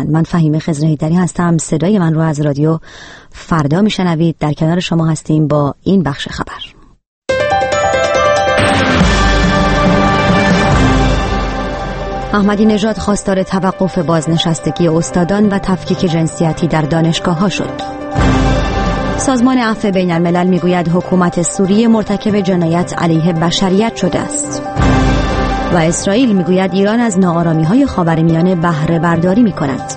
من فهیمه خضرهیدری هستم. صدای من رو از رادیو فردا میشنوید. در کنار شما هستیم با این بخش خبر. احمدی نژاد خواستار توقف بازنشستگی استادان و تفکیک جنسیتی در دانشگاه‌ها شد. سازمان عفو بین الملل میگوید حکومت سوریه مرتکب جنایت علیه بشریت شده است. و اسرائیل میگوید ایران از ناآرامی‌های خاورمیانه بهره برداری می‌کند.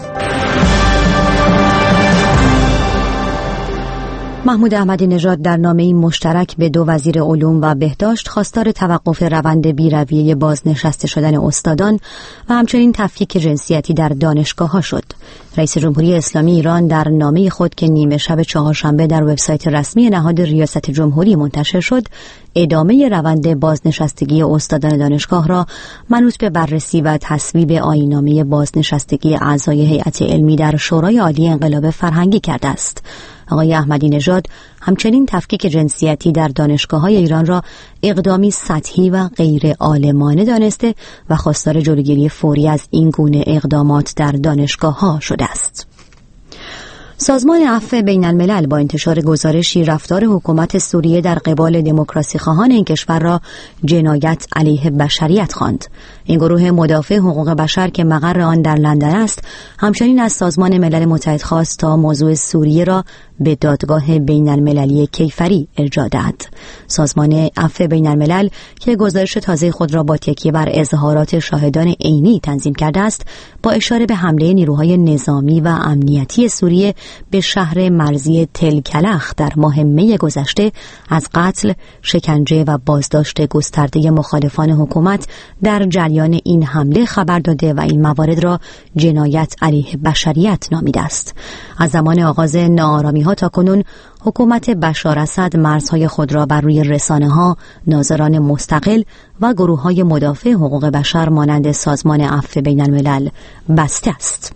محمود احمدی نژاد در نامه‌ای مشترک به 2 وزیر علوم و بهداشت خواستار توقف روند بی‌رویه بازنشسته شدن استادان و همچنین تفکیک جنسیتی در دانشگاه‌ها شد. رئیس جمهوری اسلامی ایران در نامه خود که نیمه شب چهارشنبه در وبسایت رسمی نهاد ریاست جمهوری منتشر شد، ادامه روند بازنشستگی استادان دانشگاه را منوط به بررسی و تصویب آیین‌نامه بازنشستگی اعضای هیئت علمی در شورای عالی انقلاب فرهنگی کرده است. آقای احمدی نژاد همچنین تفکیک جنسیتی در دانشگاه‌های ایران را اقدامی سطحی و غیر عالمانه دانسته و خواستار جلوگیری فوری از این گونه اقدامات در دانشگاه‌ها شده است. سازمان عفو بین الملل با انتشار گزارشی رفتار حکومت سوریه در قبال دموکراسی خواهان این کشور را جنایت علیه بشریت خواند. این گروه مدافع حقوق بشر که مقر آن در لندن است، همچنین از سازمان ملل متحد خواست تا موضوع سوریه را به دادگاه بین المللی کیفری ارجاع دهد. سازمان عفو بین الملل که گزارش تازه خود را با تکیه بر اظهارات شاهدان عینی تنظیم کرده است، با اشاره به حمله نیروهای نظامی و امنیتی سوریه به شهر مرزی تل کلخ در ماه می گذشته از قتل، شکنجه و بازداشت گسترده مخالفان حکومت در جریان این حمله خبر داده و این موارد را جنایت علیه بشریت نامیده است. از زمان آغاز ناآرامی‌ها تا کنون حکومت بشار اسد مرزهای خود را بر روی رسانه‌ها، ناظران مستقل و گروه‌های مدافع حقوق بشر مانند سازمان عفو بین الملل بسته است.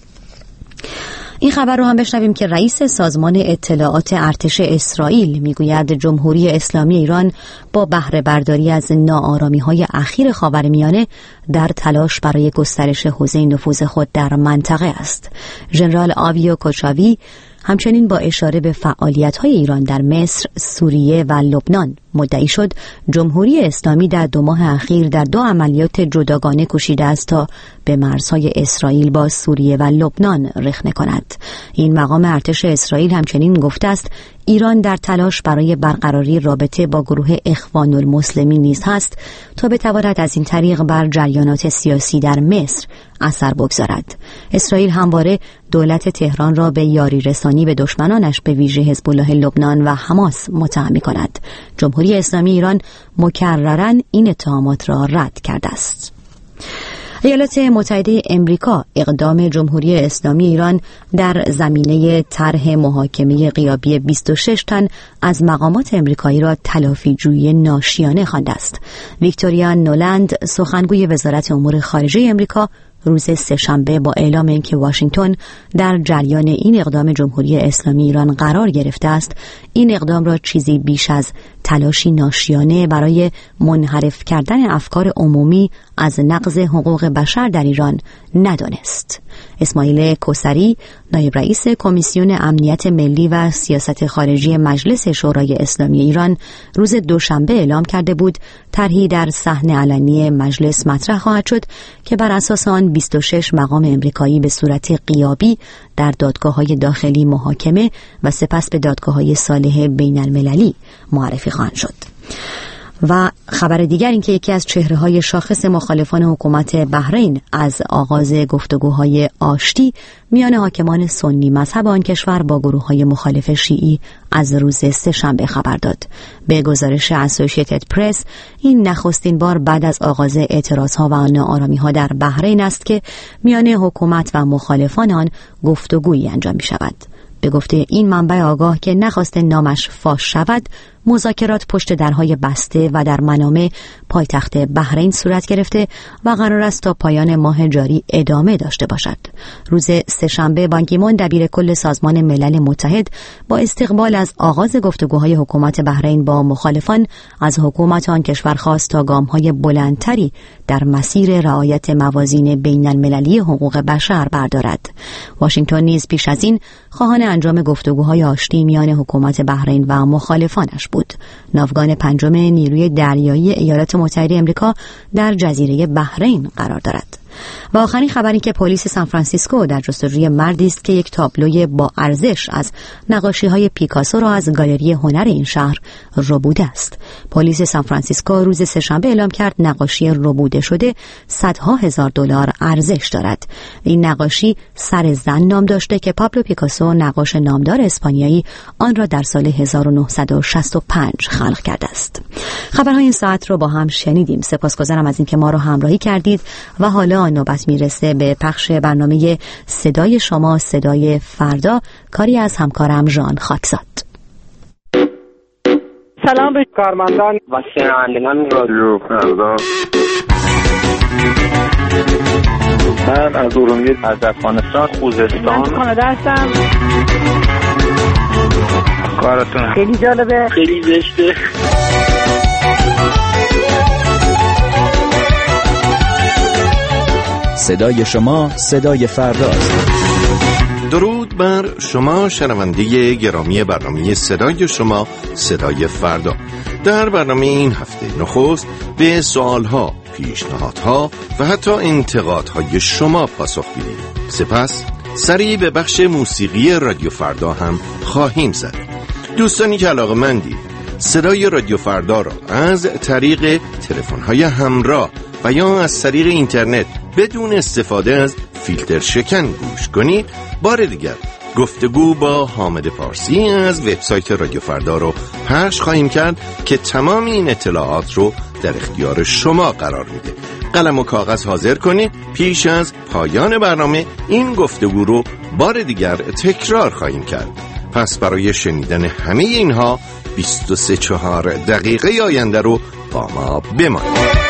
این خبر رو هم بشنویم که رئیس سازمان اطلاعات ارتش اسرائیل میگوید جمهوری اسلامی ایران با بهره برداری از ناآرامی‌های اخیر خاورمیانه در تلاش برای گسترش حوزه نفوذ خود در منطقه است. ژنرال آویو کوچاوی همچنین با اشاره به فعالیت‌های ایران در مصر، سوریه و لبنان مدعی شد جمهوری اسلامی در 2 ماه اخیر در 2 عملیات جداگانه کوشیده است تا به مرزهای اسرائیل با سوریه و لبنان رخنه کند. این مقام ارتش اسرائیل همچنین گفته است ایران در تلاش برای برقراری رابطه با گروه اخوان المسلمین نیز هست تا بتواند از این طریق بر جریانات سیاسی در مصر اثر بگذارد. اسرائیل همواره دولت تهران را به یاری رسانی به دشمنانش به ویژه حزب الله لبنان و حماس متهم می‌کند. جمهوری اسلامی ایران مکرراً این اتهامات را رد کرده است. ایالات متحده امریکا اقدام جمهوری اسلامی ایران در زمینه طرح محاکمه غیابی 26 تن از مقامات امریکایی را تلافی‌جویی ناشیانه خوانده است. ویکتوریا نولند سخنگوی وزارت امور خارجه امریکا روز سه‌شنبه با اعلام اینکه واشنگتن در جریان این اقدام جمهوری اسلامی ایران قرار گرفته است، این اقدام را چیزی بیش از تلاشی ناشیانه برای منحرف کردن افکار عمومی از نقض حقوق بشر در ایران ندانست. اسماعیل کوثری، نایب رئیس کمیسیون امنیت ملی و سیاست خارجی مجلس شورای اسلامی ایران روز دوشنبه اعلام کرده بود طرحی در صحن علنی مجلس مطرح خواهد شد که بر اساس آن 26 مقام امریکایی به صورت غیابی در دادگاه‌های داخلی محاکمه و سپس به دادگاه‌های صالح بین المللی معرفی خواهند شد. و خبر دیگر این که یکی از چهره‌های شاخص مخالفان حکومت بحرین از آغاز گفتگوهای آشتی میان حاکمان سنی مذهب آن کشور با گروه‌های مخالف شیعی از روز سه‌شنبه خبر داد. به گزارش اسوسییتد پرس، این نخستین بار بعد از آغاز اعتراضها و ناآرامی‌ها در بحرین است که میان حکومت و مخالفان آن گفتگویی انجام می‌شود. به گفته این منبع آگاه که نخواست نامش فاش شود، مذاکرات پشت درهای بسته و در منامه پایتخت بحرین صورت گرفته و قرار است تا پایان ماه جاری ادامه داشته باشد. روز سه‌شنبه بان کی مون دبیر کل سازمان ملل متحد با استقبال از آغاز گفتگوهای حکومت بحرین با مخالفان از حکومت آن کشور خواست تا گام‌های بلندتری در مسیر رعایت موازین بین‌المللی حقوق بشر بردارد. واشنگتن نیز پیش از این خواهان انجام گفتگوهای آشتی میان حکومت بحرین و مخالفانش بود. ناوگان پنجم نیروی دریایی ایالات متحده آمریکا در جزیره بحرین قرار دارد. و آخرین خبری که پلیس سان فرانسیسکو در جستجوی مردی است که یک تابلوی با ارزش از نقاشی‌های پیکاسو را از گالری هنر این شهر ربوده است. پلیس سان فرانسیسکو روز سه‌شنبه اعلام کرد نقاشی ربوده شده صدها هزار دلار ارزش دارد. این نقاشی سر زن نام داشته که پابلو پیکاسو نقاش نامدار اسپانیایی آن را در سال 1965 خلق کرده است. خبرهای این ساعت رو با هم شنیدیم. سپاسگزارم از اینکه ما رو همراهی کردید و حالا نوبت میرسه به پخش برنامه صدای شما صدای فردا، کاری از همکارم ژان خاکزاد. سلام به کارمندان و شنوندگان رادیو فردا. من از ارومیه از افغانستان خوزستان کانادا هستم. کارتون خیلی جالبه، خیلی زشته. صدای شما صدای فرداست. درود بر شما شنونده گرامی برنامه صدای شما صدای فردا. در برنامه این هفته نخست به سوالها، پیشنهادها و حتی انتقادهای شما پاسخ میدیم. سپس سری به بخش موسیقی رادیو فردا هم خواهیم زد. دوستانی که علاقه‌مندید صدای رادیو فردا را از طریق تلفن‌های همراه و یا از طریق اینترنت بدون استفاده از فیلتر شکن گوش کنید، بار دیگر گفتگو با حامد پارسی از وبسایت رادیو فردا رو پخش خواهیم کرد که تمام این اطلاعات رو در اختیار شما قرار میده. قلم و کاغذ حاضر کنید، پیش از پایان برنامه این گفتگو رو بار دیگر تکرار خواهیم کرد. پس برای شنیدن همه اینها 23-4 دقیقه آینده رو با ما بمانید.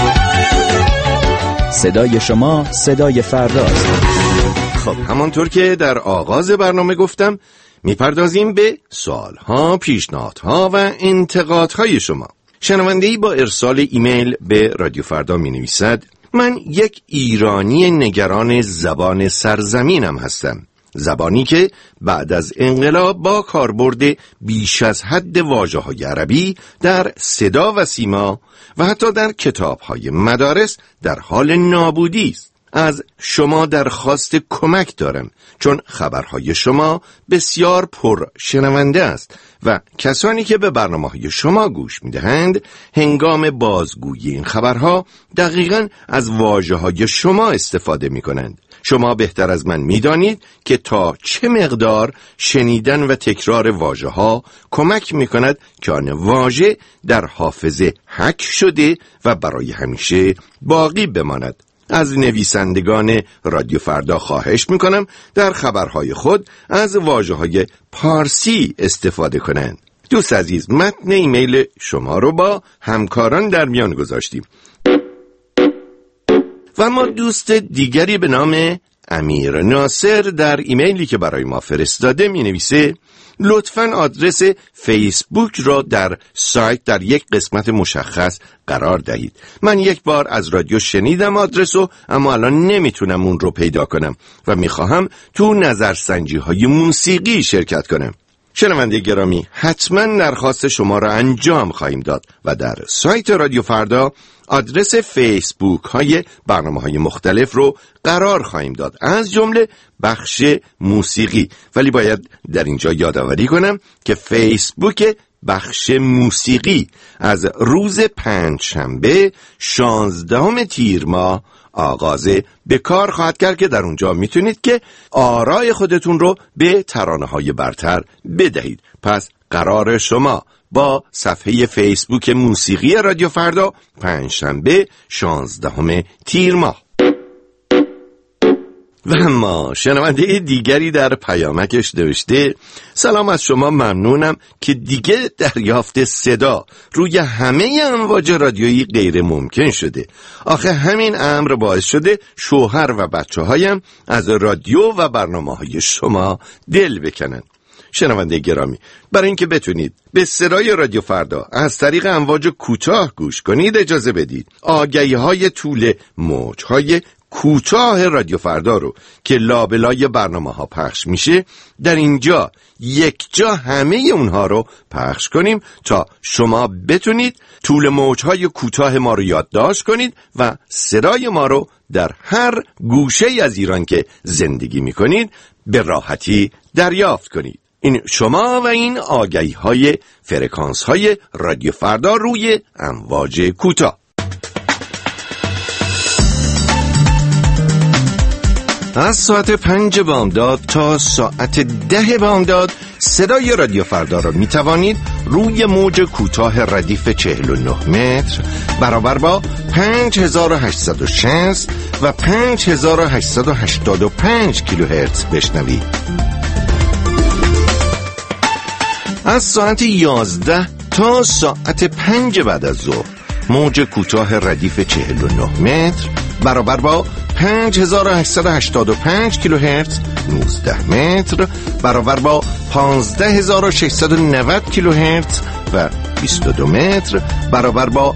صدای شما صدای فرداست. خب همانطور که در آغاز برنامه گفتم میپردازیم به سوالها، پیشنهادها و انتقادهای شما. شنونده‌ای با ارسال ایمیل به رادیو فردا می نویسد: من یک ایرانی نگران زبان سرزمینم هستم. زبانی که بعد از انقلاب با کاربرد بیش از حد واژه‌های عربی در صدا و سیما و حتی در کتاب‌های مدارس در حال نابودی است. از شما درخواست کمک دارم، چون خبرهای شما بسیار پر شنونده است و کسانی که به برنامه‌های شما گوش می‌دهند هنگام بازگویی این خبرها دقیقاً از واژه‌های شما استفاده می‌کنند. شما بهتر از من می‌دانید که تا چه مقدار شنیدن و تکرار واژه‌ها کمک می‌کند که آن واژه در حافظه حک شده و برای همیشه باقی بماند. از نویسندگان رادیو فردا خواهش میکنم در خبرهای خود از واژه‌های پارسی استفاده کنند. دوست عزیز، متن ایمیل شما رو با همکاران در میان گذاشتیم. و ما دوست دیگری به نام امیر ناصر در ایمیلی که برای ما فرستاده می نویسه: لطفاً آدرس فیسبوک را در سایت در یک قسمت مشخص قرار دهید. من یک بار از رادیو شنیدم آدرسو، اما الان نمیتونم اون رو پیدا کنم و میخواهم تو نظرسنجی های موسیقی شرکت کنم. شنونده گرامی، حتما درخواست شما را انجام خواهیم داد و در سایت رادیو فردا آدرس فیسبوک های برنامه های مختلف رو قرار خواهیم داد، از جمله بخش موسیقی. ولی باید در اینجا یادآوری کنم که فیسبوک بخش موسیقی از روز پنجشنبه 16 تیر ماه آغاز به کار خواهد کرد که در اونجا میتونید که آرای خودتون رو به ترانه‌های برتر بدهید. پس قرار شما با صفحه فیسبوک موسیقی رادیو فردا پنجشنبه 16 تیر ماه. و اما شنونده دیگری در پیامکش نوشته: سلام، از شما ممنونم که دیگه دریافت صدا روی همه امواج رادیویی غیر ممکن شده. آخه همین امر باعث شده شوهر و بچه هایم از رادیو و برنامه‌های شما دل بکنن. شنونده گرامی، برای اینکه بتونید به صدای رادیو فردا از طریق امواج کوتاه گوش کنید، اجازه بدید آگهی‌های طول موج‌های کوتاه رادیو فردا رو که لابلای برنامه‌ها پخش میشه در اینجا یک جا همه اونها رو پخش کنیم تا شما بتونید طول موج‌های کوتاه ما رو یادداشت کنید و صدای ما رو در هر گوشه‌ای از ایران که زندگی میکنید به راحتی دریافت کنید. این شما و این آگهی‌های فرکانس‌های رادیو فردا روی امواج کوتاه. از ساعت 5 بامداد تا ساعت 10 بامداد صدای رادیو فردا را می توانید روی موج کوتاه ردیف 49 متر برابر با 5860 و 5885 کیلوهرتز بشنوید. از ساعت 11 تا ساعت 5 بعد از ظهر موج کوتاه ردیف 49 متر برابر با 5885 کیلوهرتز 19 متر برابر با 15690 کیلوهرتز و 22 متر برابر با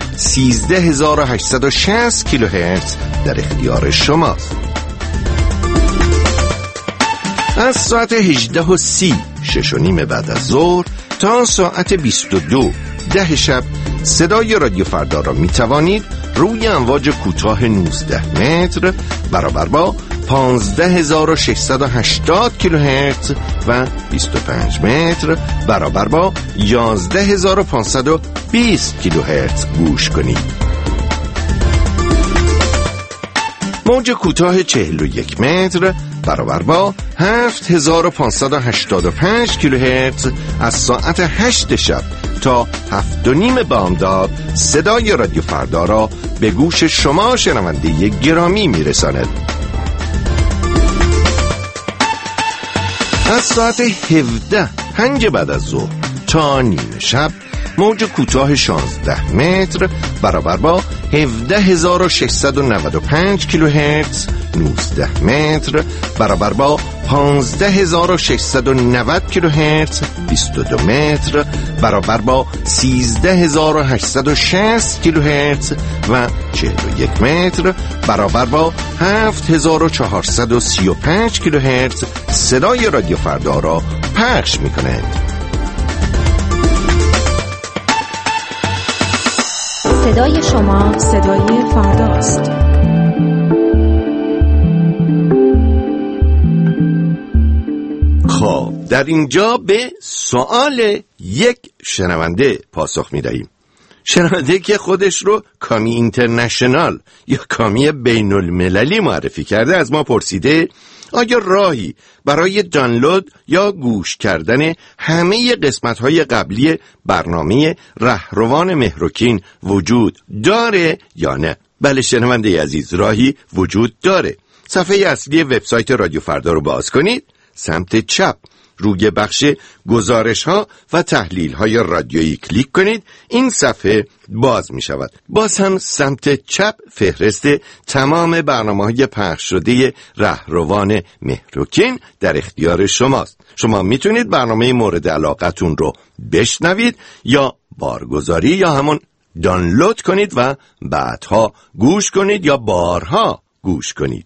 13860 کیلوهرتز در اختیار شماست. از ساعت 18:30 6:30 بعد از ظهر تا ساعت 22:10 شب صدای رادیو فردا را می توانید روی امواج کوتاه 19 متر برابر با 15680 کیلوهرتز و 25 متر برابر با 11520 کیلوهرتز گوش کنید. موج کوتاه 41 متر برابر با 7585 کیلوهرتز از ساعت 8 شب تا 7:30 بامداد صدای رادیو فردا را به گوش شما شنونده گرامی میرساند. از ساعت 17 5 بعد از ظهر تا نیمه شب موج کوتاه 16 متر برابر با 17695 کیلوهرتز 19 متر برابر با 15690 کیلوهرتز 22 متر برابر با 13860 کیلوهرتز و 41 متر برابر با 7435 کیلوهرتز صدای رادیو فردا را پخش می‌کند. صدای شما صدای فرداست. خب در اینجا به سوال یک شنونده پاسخ می‌دهیم. شنونده که خودش رو کامی اینترنشنال یا کامی بین المللی معرفی کرده از ما پرسیده آیا راهی برای دانلود یا گوش کردن همه قسمت‌های قبلی برنامه رهروان مهروکین وجود داره یا نه؟ بله شنونده عزیز، راهی وجود داره. صفحه اصلی وبسایت رادیو فردا رو باز کنید، سمت چپ روی بخش گزارش‌ها و تحلیل‌های رادیویی کلیک کنید. این صفحه باز می شود. باز هم سمت چپ فهرست تمام برنامه‌های پخش شده رهروان مهروکین در اختیار شماست. شما میتونید برنامه مورد علاقتون رو بشنوید یا بارگذاری یا همون دانلود کنید و بعدها گوش کنید یا بارها گوش کنید.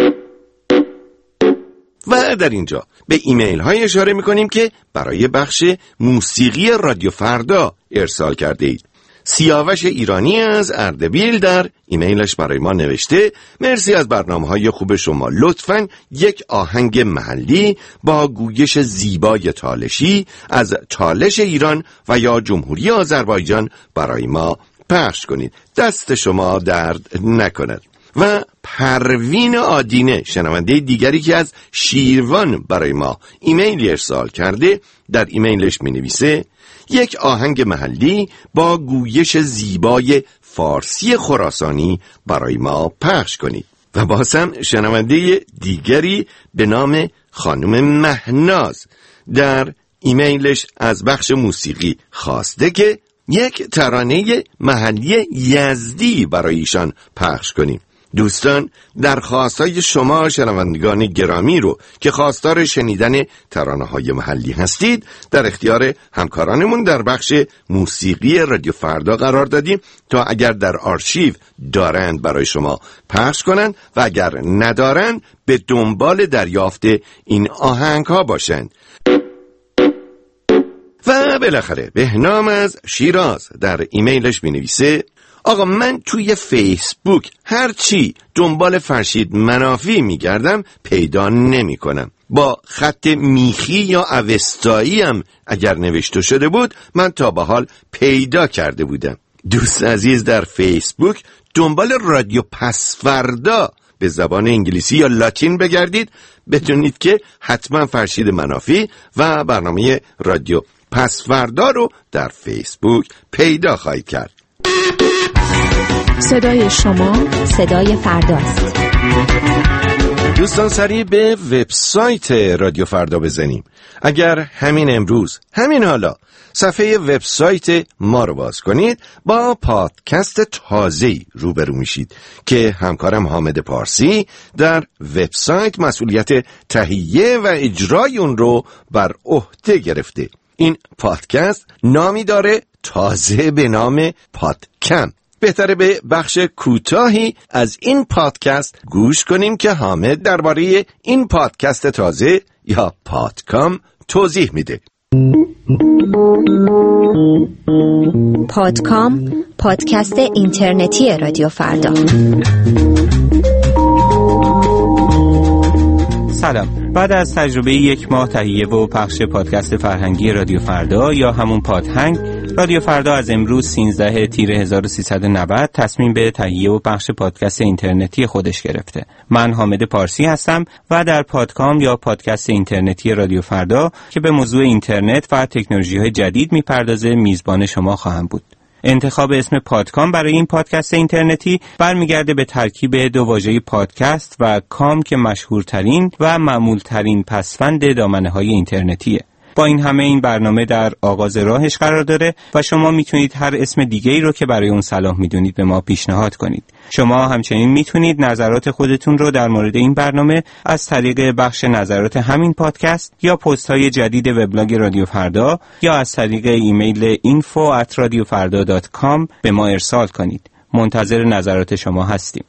و در اینجا به ایمیل های اشاره میکنیم که برای بخش موسیقی رادیو فردا ارسال کرده اید. سیاوش ایرانی از اردبیل در ایمیلش برای ما نوشته مرسی از برنامه‌های خوب شما، لطفاً یک آهنگ محلی با گویش زیبای تالشی از تالش ایران و یا جمهوری آذربایجان برای ما پخش کنید. دست شما درد نکند. و پروین آدینه شنونده دیگری که از شیروان برای ما ایمیل ارسال کرده در ایمیلش می نویسه یک آهنگ محلی با گویش زیبای فارسی خراسانی برای ما پخش کنید. و بازم شنونده دیگری به نام خانم مهناز در ایمیلش از بخش موسیقی خواسته که یک ترانه محلی یزدی برای ایشان پخش کنیم. دوستان، درخواست‌های شما شنوندگان گرامی رو که خواستار شنیدن ترانه‌های محلی هستید در اختیار همکارانمون در بخش موسیقی رادیو فردا قرار دادیم تا اگر در آرشیو دارند برای شما پخش کنند و اگر ندارند به دنبال دریافت این آهنگ‌ها باشند. و بالاخره بهنام از شیراز در ایمیلش می‌نویسه: آقا من توی فیسبوک هرچی دنبال فرشید منافی میگردم پیدا نمی کنم. با خط میخی یا اوستایی هم اگر نوشته شده بود من تا به حال پیدا کرده بودم. دوست عزیز، در فیسبوک دنبال رادیو پسفردا به زبان انگلیسی یا لاتین بگردید، بدونید که حتما فرشید منافی و برنامه رادیو پسفردا رو در فیسبوک پیدا خواهید کرد. صدای شما صدای فرداست. دوستان، سریع به وبسایت رادیو فردا بزنیم. اگر همین امروز، همین حالا صفحه وبسایت ما رو باز کنید، با پادکست تازه‌ای روبرو میشید که همکارم حامد پارسی در وبسایت مسئولیت تهیه و اجرای اون رو بر عهده گرفته. این پادکست نامی داره تازه به نام پادکم. بهتره به بخش کوتاهی از این پادکست گوش کنیم که حامد درباره این پادکست تازه یا پادکام توضیح میده. پادکام، پادکست اینترنتی رادیو فردا. سلام. بعد از تجربه 1 ماه تهیه و پخش پادکست فرهنگی رادیو فردا یا همون پادهنگ، رادیو فردا از امروز 13 تیر 1390 تصمیم به تهیه و پخش پادکست اینترنتی خودش گرفته. من حامد پارسی هستم و در پادکام یا پادکست اینترنتی رادیو فردا که به موضوع اینترنت و تکنولوژی‌های جدید میپردازه میزبان شما خواهم بود. انتخاب اسم پادکام برای این پادکست اینترنتی برمیگرده به ترکیب دو واژه پادکست و کام که مشهورترین و معمولترین پسوند دامنه‌های اینترنتیه. با این همه این برنامه در آغاز راهش قرار داره و شما میتونید هر اسم دیگه‌ای رو که برای اون صلاح میدونید به ما پیشنهاد کنید. شما همچنین میتونید نظرات خودتون رو در مورد این برنامه از طریق بخش نظرات همین پادکست یا پست‌های جدید وبلاگ رادیو فردا یا از طریق ایمیل info@radiofarda.com به ما ارسال کنید. منتظر نظرات شما هستیم.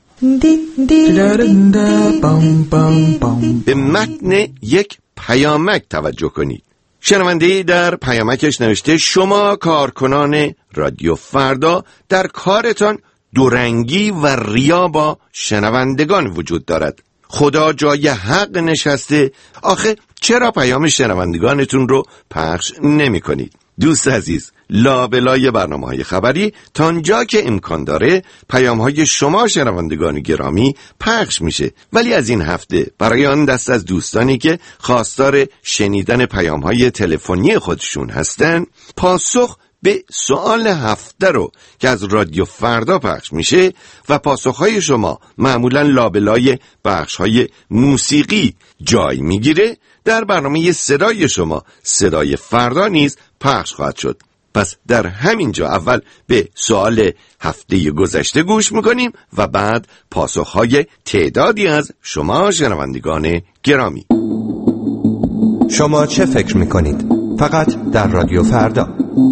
به متن یک پیامک توجه کنید. شنونده در پیامکش نوشته: شما کارکنان رادیو فردا در کارتان دورنگی و ریا با شنوندگان وجود دارد. خدا جای حق نشسته، آخه چرا پیام شنوندگانتون رو پخش نمی کنید؟ دوست عزیز، لابلای برنامه‌های خبری تا آنجا که امکان داره پیام‌های شما شنوندگان گرامی پخش میشه، ولی از این هفته برای آن دست از دوستانی که خواستار شنیدن پیام‌های تلفنی خودشون هستن، پاسخ به سوال هفته رو که از رادیو فردا پخش میشه و پاسخ‌های شما معمولاً لابلای بخش‌های موسیقی جای میگیره، در برنامه صدای شما صدای فردا نیز پخش خواهد شد. پس در همین جا اول به سوال هفته گذشته گوش میکنیم و بعد پاسخهای تعدادی از شما شنوندگان گرامی. شما چه فکر میکنید؟ فقط در رادیو فردا.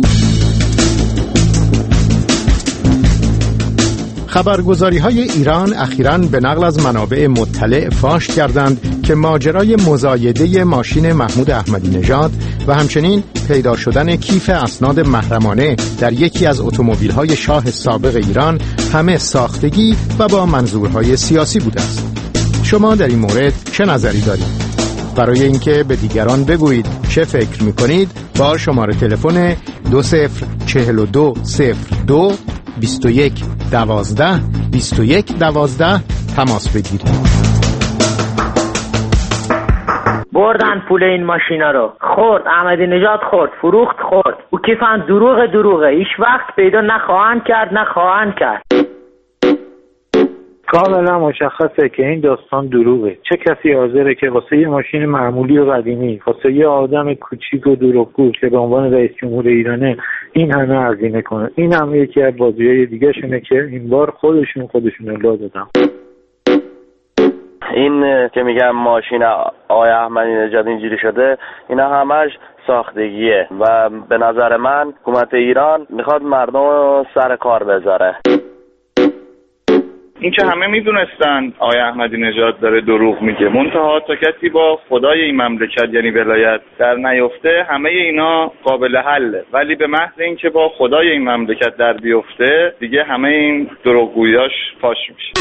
خبرگزاری‌های ایران اخیراً به نقل از منابع مطلع فاش کردند که ماجرای مزایده ماشین محمود احمدی نژاد و همچنین پیدا شدن کیف اسناد محرمانه در یکی از اتومبیل‌های شاه سابق ایران همه ساختگی و با منظورهای سیاسی بوده است. شما در این مورد چه نظری دارید؟ برای اینکه به دیگران بگویید چه فکر می‌کنید با شماره تلفن 204202 2112 2112 تماس بگیرید. بردن پول این ماشینا رو، خورد احمدی نژاد، خورد فروخت، خورد او کیفن دروغه هیچ وقت پیدا نخواهند کرد. کاملا مشخصه که این داستان دروغه. چه کسی حاضره که واسه یه ماشین معمولی و قدیمی، واسه یه آدم کوچیک و دروغگو که به عنوان رئیس جمهور ایرانه این همه هزینه کنه؟ این هم یکی از بازی‌های دیگه شونه که این بار خودشون لا دادن. این که میگم ماشین آقای احمدی نژاد اینجوری شده، اینا همش ساختگیه و به نظر من حکومت ایران میخواد مردم سر کار بذاره. این که همه میدونستن آقای احمدی نژاد داره دروغ میگه، منتها تا کسی با خدای این مملکت یعنی ولایت در نیفته، همه اینا قابل حله، ولی به محض اینکه با خدای این مملکت در بیفته دیگه همه این دروغگویاش فاش میشه.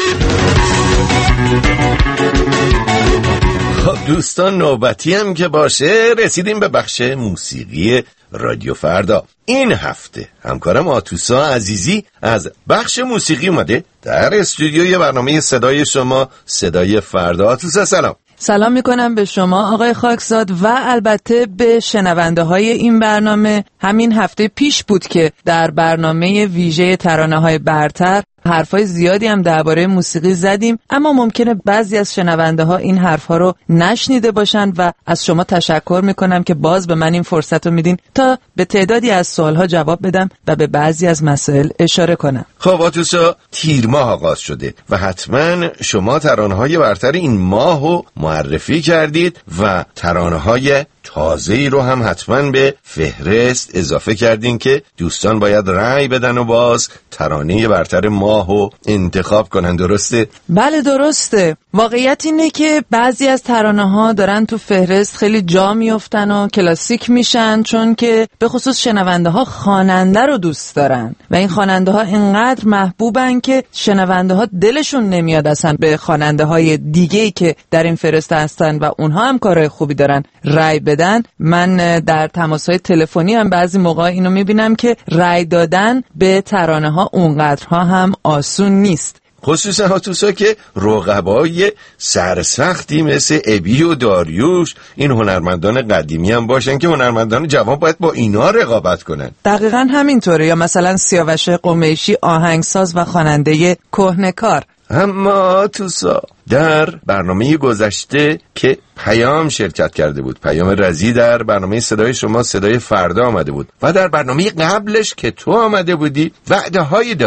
خب دوستان، نوبتی هم که باشه رسیدیم به بخش موسیقی رادیو فردا. این هفته همکارم آتوسا عزیزی از بخش موسیقی اومده در استودیوی برنامه صدای شما صدای فردا. آتوسا سلام. سلام میکنم به شما آقای خاکزاد و البته به شنونده های این برنامه. همین هفته پیش بود که در برنامه ویژه ترانه‌های برتر حرفای زیادی هم درباره موسیقی زدیم، اما ممکنه بعضی از شنونده ها این حرفها رو نشنیده باشن و از شما تشکر میکنم که باز به من این فرصت رو میدین تا به تعدادی از سوالها جواب بدم و به بعضی از مسائل اشاره کنم. خب آتوسا، تیر ماه آغاز شده و حتما شما ترانه‌های برتر این ماهو معرفی کردید و ترانه‌های تازه‌ای رو هم حتما به فهرست اضافه کردین که دوستان باید رأی بدن و باز ترانه برتر ماهو انتخاب کنن. درسته؟ بله درسته. واقعیت اینه که بعضی از ترانه‌ها دارن تو فهرست خیلی جا میافتن و کلاسیک میشن، چون که به خصوص شنونده ها خواننده رو دوست دارن و این خواننده ها اینقدر محبوبن که شنونده ها دلشون نمیاد اصلا به خواننده های دیگه‌ای که در این فهرست هستن و اونها هم کارهای خوبی دارن رأی بدن. من در تماس‌های تلفنی هم بعضی موقع اینو میبینم که رأی دادن به ترانه‌ها اونقدرها هم آسون نیست، خصوصا آتوسا که رقبای سرسختی مثل ابی و داریوش این هنرمندان قدیمی هم باشن که هنرمندان جوان باید با اینا رقابت کنن. دقیقاً همینطوره. یا مثلا سیاوش قمیشی آهنگساز و خواننده کهنه‌کار. اما آتوسا در برنامه گذشته که پیام شرکت کرده بود، پیام رزی در برنامه صدای شما صدای فردا آمده بود و در برنامه قبلش که تو آمده بودی وعده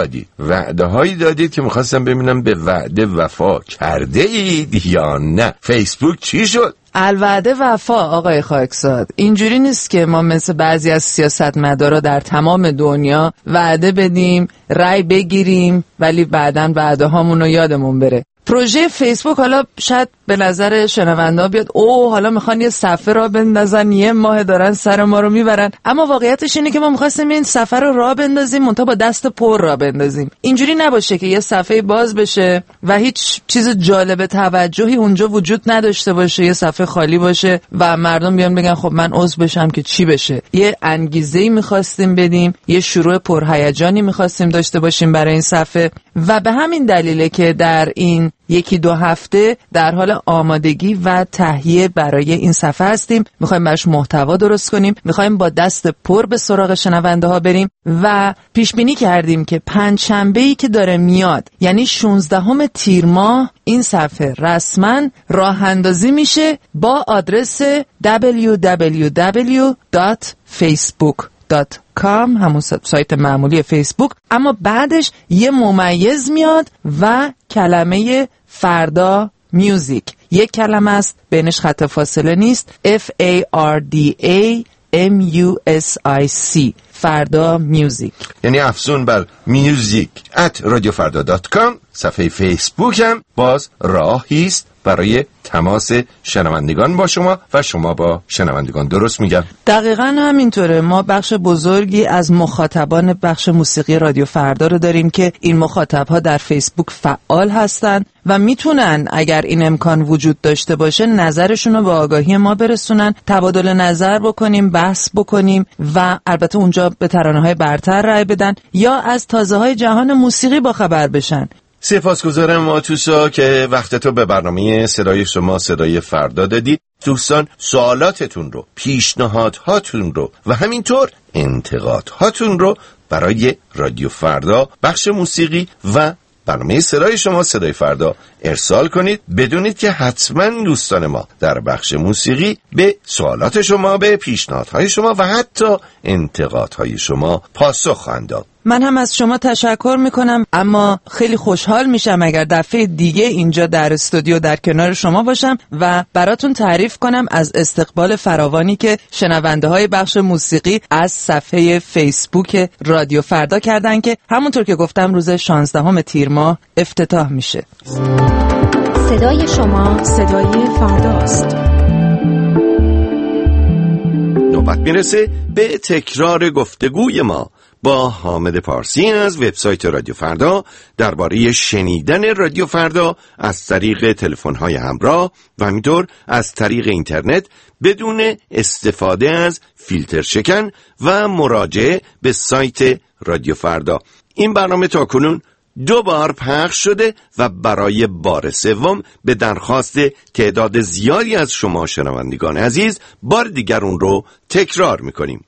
هایی دادید که میخواستم ببینم به وعده وفا کرده اید یا نه. فیسبوک چی شد؟ الوعده وفا آقای خاکزاد. اینجوری نیست که ما مثل بعضی از سیاستمدارا در تمام دنیا وعده بدیم، رأی بگیریم ولی بعداً وعده هامون رو یادمون بره. پروژه فیسبوک حالا شاید به نظر شنونده بیاد حالا میخوان یه صفحه را بندازن، یه ماه دارن سر ما رو میبرن، اما واقعیتش اینه که ما میخواستیم این صفحه رو راه بندازیم، منتها با دست پر راه بندازیم. اینجوری نباشه که یه صفحه باز بشه و هیچ چیز جالب توجهی اونجا وجود نداشته باشه، یه صفحه خالی باشه و مردم بیان بگن خب من عضو بشم که چی بشه. یه انگیزه‌ای میخواستیم بدیم، یه شروع پرهیجانی میخواستیم داشته باشیم برای این صفحه و به همین دلیله که در این 1-2 هفته در حال آمادگی و تهیه برای این صفحه هستیم. میخوایم براش محتوا درست کنیم، میخوایم با دست پر به سراغ شنونده ها بریم و پیش بینی کردیم که پنجشنبه‌ای که داره میاد، یعنی 16 تیر ماه، این صفحه رسما راه اندازی میشه با آدرس www.facebook.com، همون سایت معمولی فیسبوک، اما بعدش یه ممیز میاد و کلمه فردا میوزیک، یک کلمه است، بینش خط فاصله نیست، FARDAMUSIC، فردا میوزیک، یعنی افزون بر میوزیک @radiofarda.com. صفحه فیسبوک هم باز راهی است برای تماس شنوندگان با شما و شما با شنوندگان. درست میگم؟ دقیقاً همینطوره. ما بخش بزرگی از مخاطبان بخش موسیقی رادیو فردا رو داریم که این مخاطبها در فیسبوک فعال هستن و میتونن اگر این امکان وجود داشته باشه نظرشون رو به آگاهی ما برسونن، تبادل نظر بکنیم، بحث بکنیم و البته اونجا به ترانه‌های برتر رأی بدن یا از تازه‌های جهان موسیقی با خبر بشن. سپاسگزارم آتوسا که وقتتو به برنامه صدای شما صدای فردا دادید. دوستان سوالاتتون رو، پیشنهادهاتون رو و همینطور انتقادهاتون رو برای رادیو فردا بخش موسیقی و برنامه صدای شما صدای فردا ارسال کنید. بدونید که حتما دوستان ما در بخش موسیقی به سوالات شما، به پیشنهادهای شما و حتی انتقادهای شما پاسخ خواهند داد. من هم از شما تشکر میکنم، اما خیلی خوشحال میشم اگر دفعه دیگه اینجا در استودیو در کنار شما باشم و براتون تعریف کنم از استقبال فراوانی که شنونده های بخش موسیقی از صفحه فیسبوک رادیو فردا کردن که همونطور که گفتم روز 16 تیر ماه افتتاح میشه. صدای شما صدای فرداست. نوبت میرسه به تکرار گفتگوی ما با حامد پارسی از وبسایت رادیو فردا درباره شنیدن رادیو فردا از طریق تلفن‌های همراه و همینطور از طریق اینترنت بدون استفاده از فیلتر شکن و مراجعه به سایت رادیو فردا. این برنامه تاکنون 2 بار پخش شده و برای بار سوم به درخواست تعداد زیادی از شما شنوندگان عزیز بار دیگر اون رو تکرار میکنیم.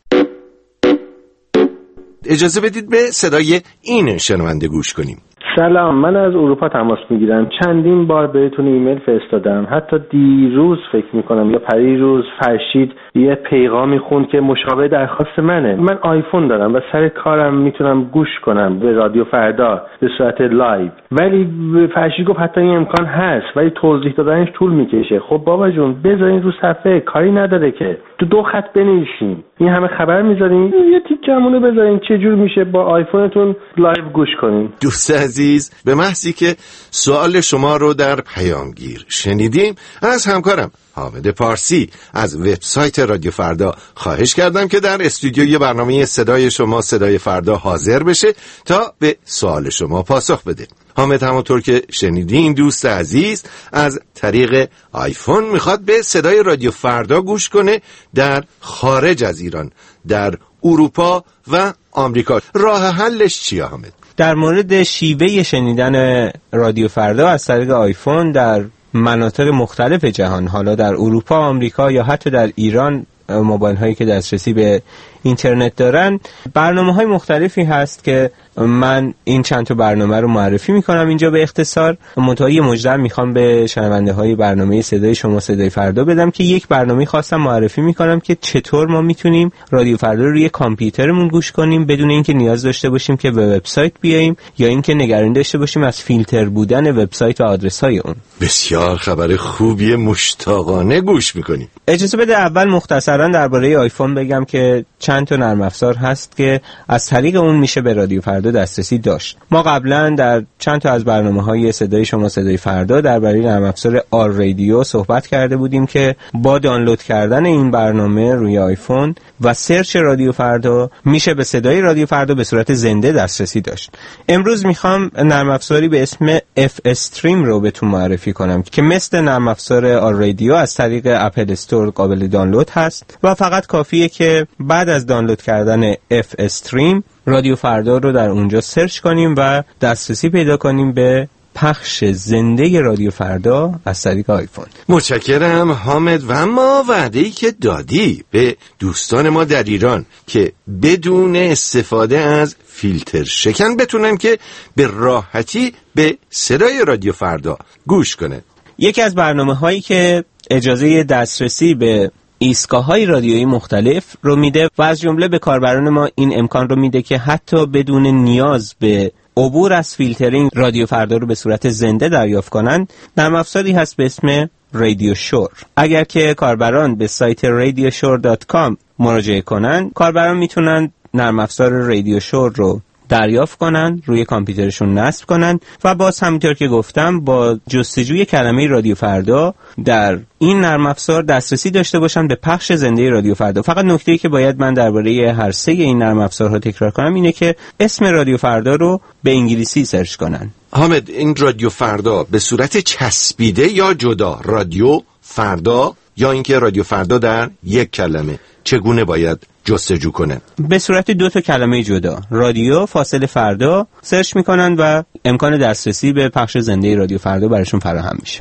اجازه بدید به صدای این شنونده گوش کنیم. سلام، من از اروپا تماس میگیرم. چندین بار بهتون ایمیل فرستادم، حتی دیروز فکر میکنم یا پریروز فرشید یه پیغامی خوند که مشابه درخواست منه. من آیفون دارم و سر کارم میتونم گوش کنم به رادیو فردا به صورت لایو، ولی فرشید گفت حتی این امکان هست ولی توضیح دادنش طول میکشه. خب بابا جون بذارین رو صفحه، کاری نداره که تو 2 خط بنویسین، این همه خبر میذارین یه تیکمونو بذارین چه جور میشه با آیفونتون لایو گوش کنین. دوست عزیز، به محضی که سوال شما رو در پیامگیر شنیدیم از همکارم حامد پارسی از وبسایت رادیو فردا خواهش کردم که در استودیوی برنامه صدای شما صدای فردا حاضر بشه تا به سوال شما پاسخ بده. حامد همونطور که شنیدین دوست عزیز از طریق آیفون میخواد به صدای رادیو فردا گوش کنه در خارج از ایران، در اروپا و آمریکا. راه حلش چیه حامد؟ در مورد شیوه شنیدن رادیو فردا از طریق آیفون در مناطق مختلف جهان، حالا در اروپا، آمریکا یا حتی در ایران، موبایل هایی که دسترسی به اینترنت دارن، برنامه‌های مختلفی هست که من این چند تا برنامه رو معرفی میکنم اینجا به اختصار. منتهی مجدد میخوام به شنونده های برنامه صدای شما صدای فردا بدم که یک برنامه خاصم معرفی میکنم که چطور ما میتونیم رادیو فردا رو روی کامپیوترمون گوش کنیم بدون اینکه نیاز داشته باشیم که به وبسایت بیاییم یا اینکه نگرانی داشته باشیم از فیلتر بودن وبسایت و آدرس های اون. بسیار خبر خوبیه، مشتاقانه گوش میکنیم. اجازه بده اول مختصرا درباره آیفون بگم که چند تا نرم افزار هست که از طریق اون میشه به رادیو فردا دسترسی داشت. ما قبلا در چند تا از برنامه‌های صدای شما صدای فردا درباره نرم افزار آر رادیو صحبت کرده بودیم که با دانلود کردن این برنامه روی آیفون و سرچ رادیو فردا میشه به صدای رادیو فردا به صورت زنده دسترسی داشت. امروز میخوام نرم افزاری به اسم اف استریم رو بهتون معرفی کنم که مثل نرم افزار آر رادیو از طریق اپل استور قابل دانلود هست و فقط کافیه که بعد از دانلود کردن اف استریم رادیو فردا رو در اونجا سرچ کنیم و دسترسی پیدا کنیم به پخش زنده رادیو فردا از طریق آیفون. متشکرم حامد. و اما وعده‌ای که دادی به دوستان ما در ایران که بدون استفاده از فیلتر شکن بتونن که به راحتی به صدای رادیو فردا گوش کنه. یکی از برنامه‌هایی که اجازه دسترسی به ایستگاه‌های رادیویی مختلف رو میده و از جمله به کاربران ما این امکان رو میده که حتی بدون نیاز به عبور از فیلترینگ رادیو فردا رو به صورت زنده دریافت کنن، نرم افزاری هست به اسم رادیو شور. اگر که کاربران به سایت radioshore.com مراجعه کنن، کاربران میتونن نرم افزار رادیو شور رو دریافت کنن، روی کامپیوترشون نصب کنن و باز همونطور که گفتم با جستجوی کلمه رادیو فردا در این نرم افزار دسترسی داشته باشن به پخش زنده رادیو فردا. فقط نکته‌ای که باید من درباره هر سه این نرم افزارها تکرار کنم اینه که اسم رادیو فردا رو به انگلیسی سرچ کنن. حامد، این رادیو فردا به صورت چسبیده یا جدا، رادیو فردا یا اینکه رادیو فردا در یک کلمه، چگونه باید جستجو کنن؟ به صورت 2 تا کلمه جدا، رادیو فاصله فردا سرچ میکنن و امکان دسترسی به پخش زنده رادیو فردا براشون فراهم میشه.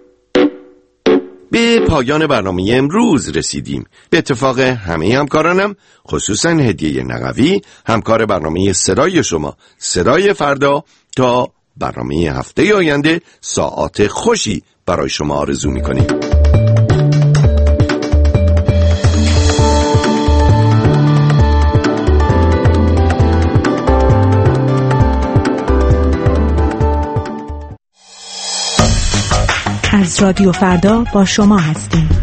به پایان برنامه امروز رسیدیم. به اتفاق همه همکارانم، خصوصا هدیه نقوی همکار برنامه صدای شما صدای فردا، تا برنامه هفته آینده ساعات خوشی برای شما آرزو می‌کنیم. از رادیو فردا با شما هستیم.